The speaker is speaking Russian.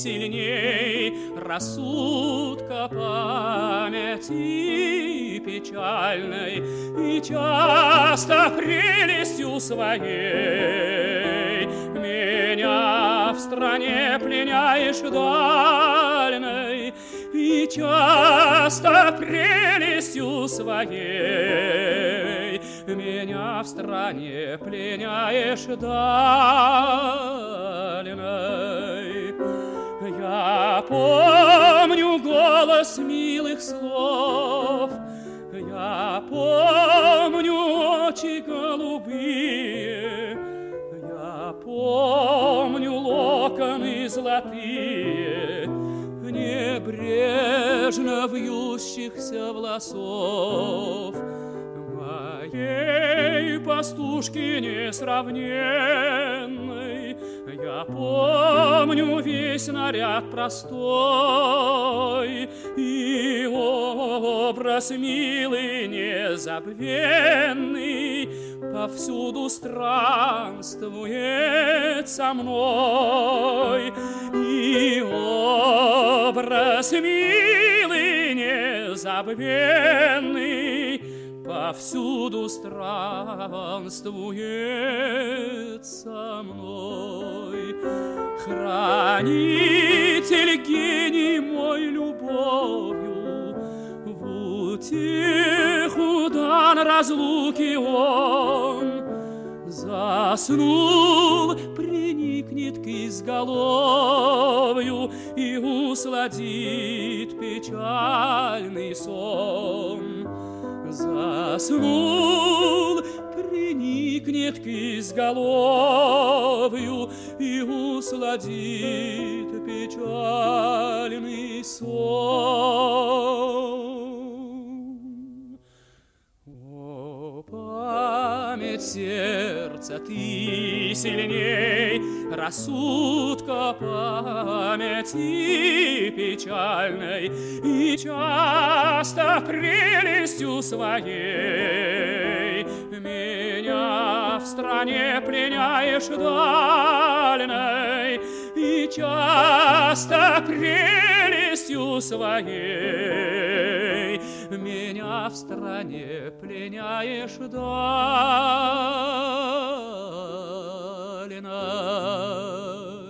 сильней рассудка памяти печальной, и часто прелестью своей меня в стране пленяешь дальной, и часто прелестью своей меня в стране пленяешь дальной. Я помню голос милых слов, я помню очи голубые, я помню локоны золотые, небрежно вьющихся волосов моей пастушки несравненной. Я помню весь наряд простой и образ милый незабвенный повсюду странствует со мной, и образ милый незабвенный повсюду странствует со мной. Хранитель гений мой любовью, в утеху дан разлуки он, заснул, приникнет к изголовью и усладит печальный сон. Заснул, приникнет к изголовью и усладит печальный сон. О, память сердца, ты сильней рассудка памяти печальной, и часто прелестью своей меня в стране пленяешь дальной, и часто прелестью своей меня в стране пленяешь дальной.